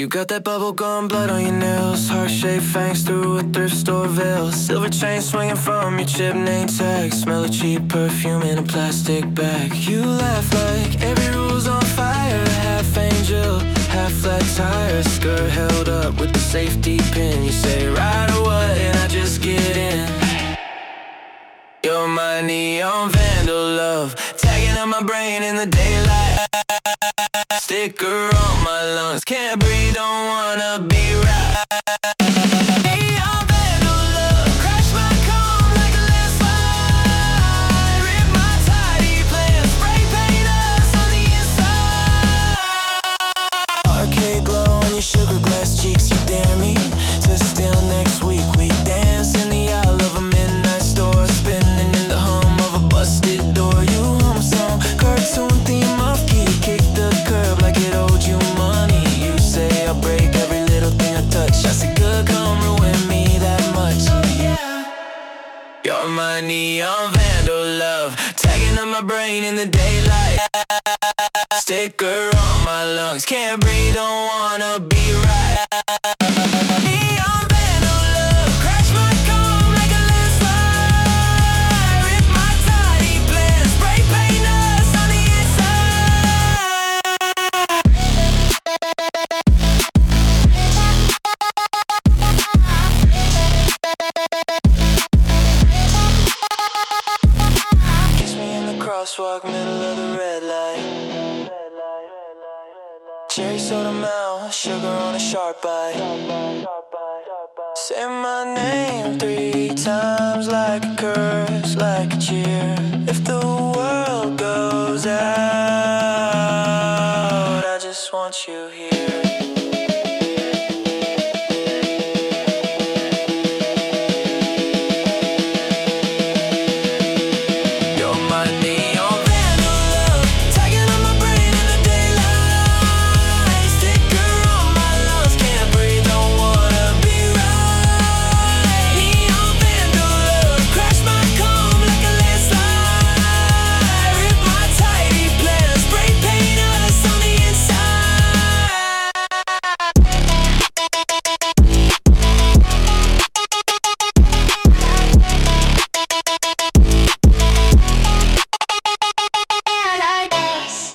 You got that bubblegum blood on your nails, heart-shaped fangs through a thrift store veil, silver chain swinging from your chip name tag, smell of cheap perfume in a plastic bag. You laugh like every rule's on fire, half angel, half flat tire, skirt held up with the safety pin. You say ride or what, and I just get in. You're my neon vandal love, tagging up my brain in the daylight. Sticker on my lungs, can't breathe, don't wanna be right. Neon vandal love, crash my comb like a landslide. Rip my tidy plans, spray paint us on the inside. Arcade glow on your sugar glass cheeks, you dare me to steal next week. We dance in the aisle of a midnight store, spinning in the hum of a busted door. You hum some cartoon theme of key, kick the curb like it owed you money. You say I'll break every little thing I touch. I say good, come ruin me that much. You're my neon vandal love, tagging up my brain in the daylight. Sticker on my lungs, can't breathe, don't wanna be right. Neon vandal love, crash my comb like a landslide. Rip my tidy plans, spray paint us on the inside. Kiss me in the crosswalk, middle of the red light. Cherry soda mouth, sugar on a sharp bite. Say my name 3